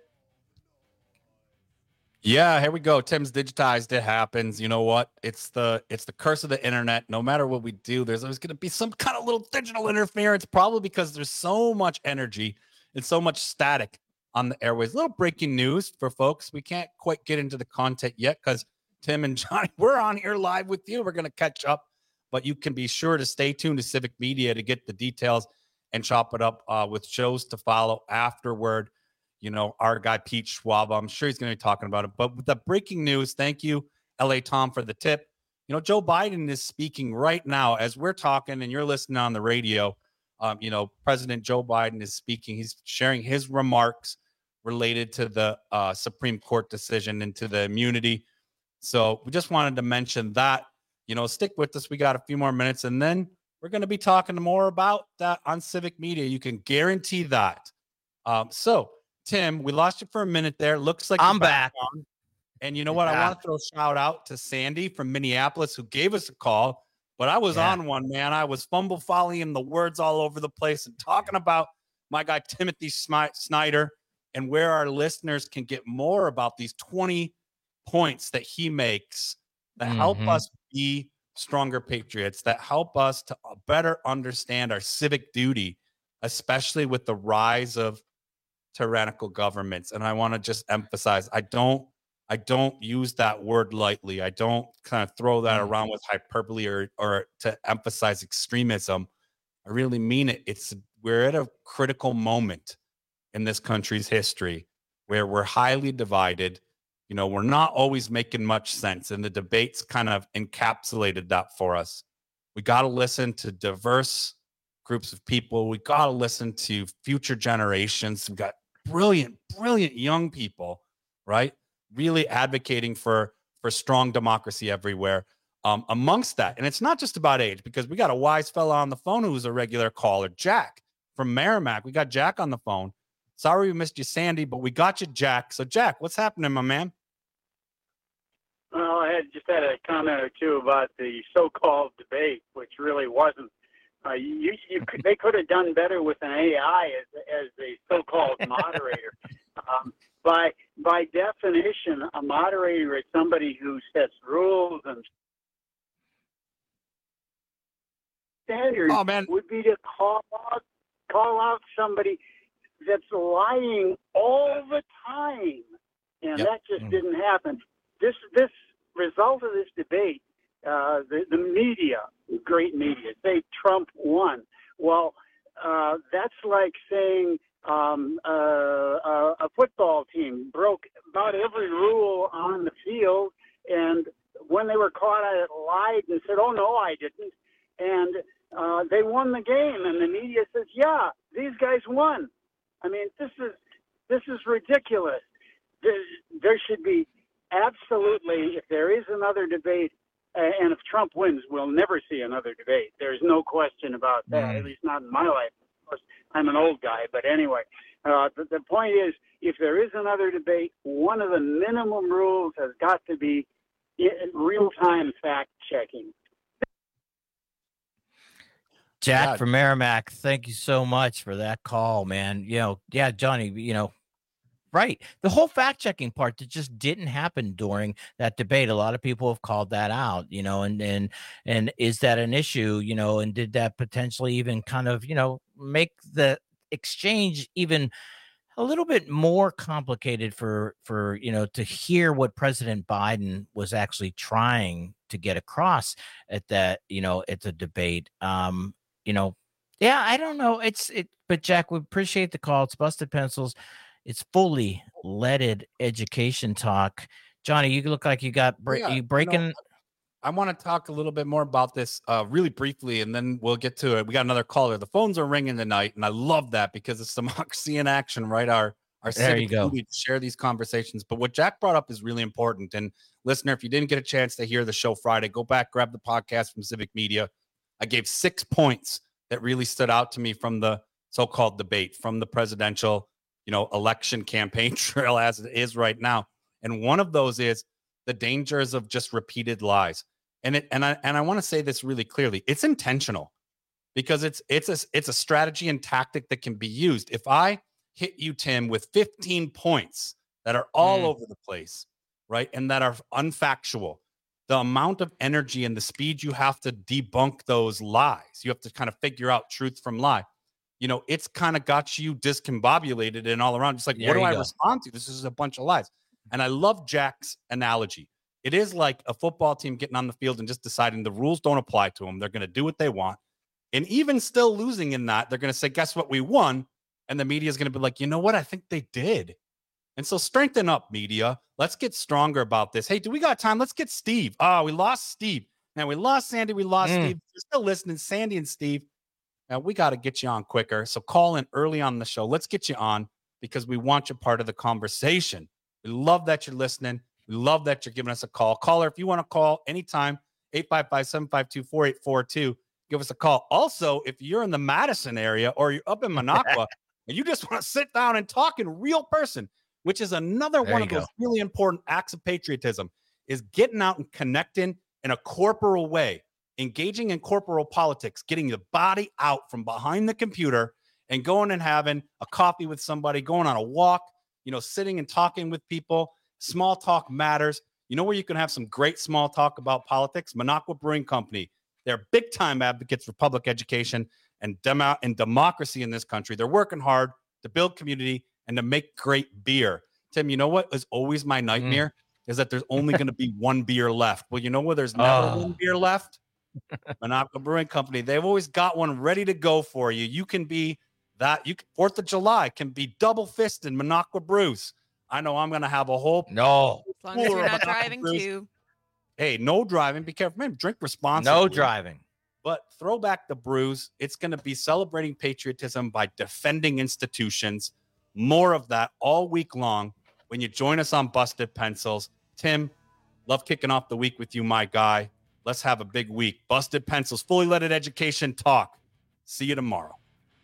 Yeah, here we go. Tim's digitized. It happens. You know what? It's the it's the curse of the internet. No matter what we do, there's always going to be some kind of little digital interference, probably because there's so much energy and so much static on the airways. A little breaking news for folks. We can't quite get into the content yet because Tim and Johnny, we're on here live with you. We're going to catch up, but you can be sure to stay tuned to Civic Media to get the details and chop it up uh, with shows to follow afterward. You know, our guy, Pete Schwab, I'm sure he's going to be talking about it. But with the breaking news, thank you, L A Tom, for the tip. You know, Joe Biden is speaking right now as we're talking and you're listening on the radio. Um, you know, President Joe Biden is speaking. He's sharing his remarks related to the uh, Supreme Court decision and to the immunity. So we just wanted to mention that. You know, stick with us. We got a few more minutes, and then we're going to be talking more about that on Civic Media. You can guarantee that. Um, so, Tim, we lost you for a minute there. Looks like I'm back. On. And you know what? Yeah. I want to throw a shout out to Sandy from Minneapolis who gave us a call. But I was yeah. on one, man. I was fumble volleying the words all over the place and talking about my guy, Timothy Snyder, and where our listeners can get more about these twenty points that he makes that mm-hmm. help us be stronger patriots, that help us to better understand our civic duty, especially with the rise of tyrannical governments. And I want to just emphasize, I don't I don't use that word lightly. I don't kind of throw that around with hyperbole or, or to emphasize extremism. I really mean it. It's we're at a critical moment in this country's history where we're highly divided. You know, we're not always making much sense, and the debates kind of encapsulated that for us. We got to listen to diverse groups of people. We got to listen to future generations. We've got brilliant, brilliant young people, right? Really advocating for, for strong democracy everywhere. Um, amongst that, and it's not just about age, because we got a wise fella on the phone who's a regular caller, Jack from Merrimack. We got Jack on the phone. Sorry we missed you, Sandy, but we got you, Jack. So, Jack, what's happening, my man? Well, I had just had a comment or two about the so-called debate, which really wasn't. Uh, you, you could, they could have done better with an A I as, as a so-called moderator. Um, by by definition, a moderator is somebody who sets rules and standards. Oh, man. Would be to call out call out somebody that's lying all the time, and Yep. that just Mm. didn't happen. This this result of this debate, uh, the the media, great media, say Trump won. Well, uh, that's like saying um, uh, uh, a football team broke about every rule on the field, and when they were caught at it, lied and said, "Oh no, I didn't," and uh, they won the game. And the media says, "Yeah, these guys won." I mean, this is this is ridiculous. There, there should be absolutely, if there is another debate, uh, and if Trump wins, we'll never see another debate. There's no question about that, Mm. at least not in my life, course, I'm an old guy, but anyway, uh, the, the point is, if there is another debate, one of the minimum rules has got to be real-time fact-checking. Jack God. from Merrimack, thank you so much for that call, man. You know, yeah, Johnny, you know, right. The whole fact-checking part that just didn't happen during that debate. A lot of people have called that out, you know, and and and is that an issue, you know, and did that potentially even kind of, you know, make the exchange even a little bit more complicated for for you know to hear what President Biden was actually trying to get across at that, you know, at the debate. Um, you know, yeah, I don't know. It's it, but Jack, we appreciate the call. It's Busted Pencils. It's fully leaded education talk. Johnny, you look like you got bre- Yeah, you breaking. You know, I want to talk a little bit more about this uh, really briefly, and then we'll get to it. We got another caller. The phones are ringing tonight, and I love that because it's democracy in action, right? Our our There you civic go. duty to share these conversations. But what Jack brought up is really important. And listener, if you didn't get a chance to hear the show Friday, go back, grab the podcast from Civic Media. I gave six points that really stood out to me from the so-called debate, from the presidential, you know, election campaign trail as it is right now. And one of those is the dangers of just repeated lies. And it and I and I want to say this really clearly. It's intentional because it's it's a it's a strategy and tactic that can be used. If I hit you, Tim, with fifteen points that are all Mm. over the place, right, and that are unfactual, the amount of energy and the speed you have to debunk those lies, you have to kind of figure out truth from lie. You know, it's kind of got you discombobulated and all around. It's like, There what do you I go. respond to? This is a bunch of lies. And I love Jack's analogy. It is like a football team getting on the field and just deciding the rules don't apply to them. They're going to do what they want. And even still losing in that, they're going to say, guess what? We won. And the media is going to be like, you know what? I think they did. And so strengthen up, media. Let's get stronger about this. Hey, do we got time? Let's get Steve. Oh, we lost Steve. Now we lost Sandy. We lost Mm. Steve. You're still listening, Sandy and Steve. Now we got to get you on quicker. So call in early on the show. Let's get you on because we want you part of the conversation. We love that you're listening. We love that you're giving us a call. Caller, if you want to call anytime, eight five five, seven five two, four eight four two. Give us a call. Also, if you're in the Madison area or you're up in Minocqua and you just want to sit down and talk in real person, which is another There one you of those go. really important acts of patriotism, is getting out and connecting in a corporal way, engaging in corporal politics, getting the body out from behind the computer and going and having a coffee with somebody, going on a walk, you know, sitting and talking with people. Small talk matters. You know where you can have some great small talk about politics? Minocqua Brewing Company. They're big time advocates for public education and, demo- and democracy in this country. They're working hard to build community and to make great beer. Tim, you know what is always my nightmare? Mm. Is that there's only going to be one beer left. Well, you know where there's never Oh. one beer left? Minocqua Brewing Company. They've always got one ready to go for you. You can be that. You can, Fourth of July can be double fisted Minocqua Brews. I know I'm going to have a whole No. As long as cooler you're of not Minocqua driving Brews. too. Hey, no driving. Be careful. Man, drink responsibly. No driving. But throw back the brews. It's going to be celebrating patriotism by defending institutions. More of that all week long when you join us on Busted Pencils. Tim, love kicking off the week with you, my guy. Let's have a big week. Busted Pencils, fully leaded education talk. See you tomorrow.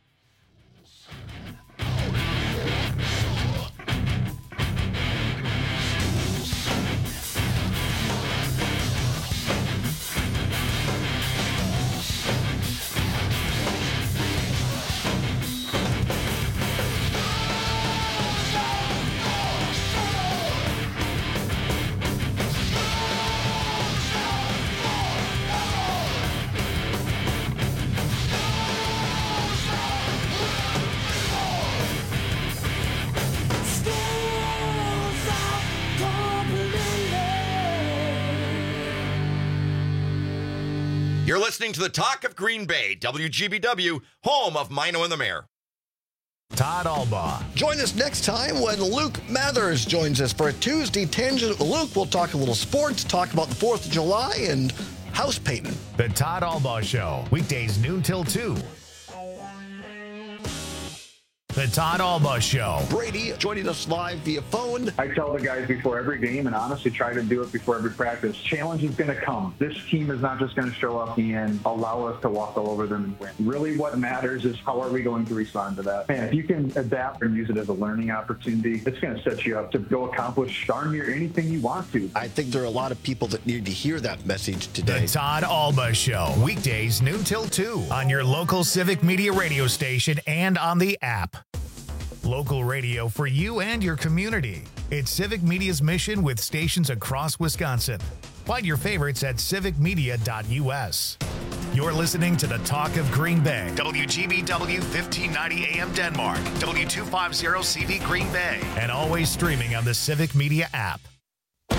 You're listening to the Talk of Green Bay, W G B W, home of Mino and the Mayor. Todd Albaugh. Join us next time when Luke Mathers joins us for a Tuesday Tangent with Luke. We'll talk a little sports, talk about the fourth of July, and house painting. The Todd Albaugh Show, weekdays noon till two. The Todd Alba Show. Brady joining us live via phone. I tell the guys before every game, and honestly try to do it before every practice, challenge is going to come. This team is not just going to show up and allow us to walk all over them and win. Really what matters is how are we going to respond to that. And if you can adapt and use it as a learning opportunity, it's going to set you up to go accomplish darn near anything you want to. I think there are a lot of people that need to hear that message today. The Todd Alba Show. Weekdays noon till two on your local Civic Media radio station and on the app. Local radio for you and your community. It's Civic Media's mission with stations across Wisconsin. Find your favorites at civic media dot u s. You're listening to the Talk of Green Bay. W G B W fifteen ninety A M Denmark. W two fifty C V Green Bay. And always streaming on the Civic Media app.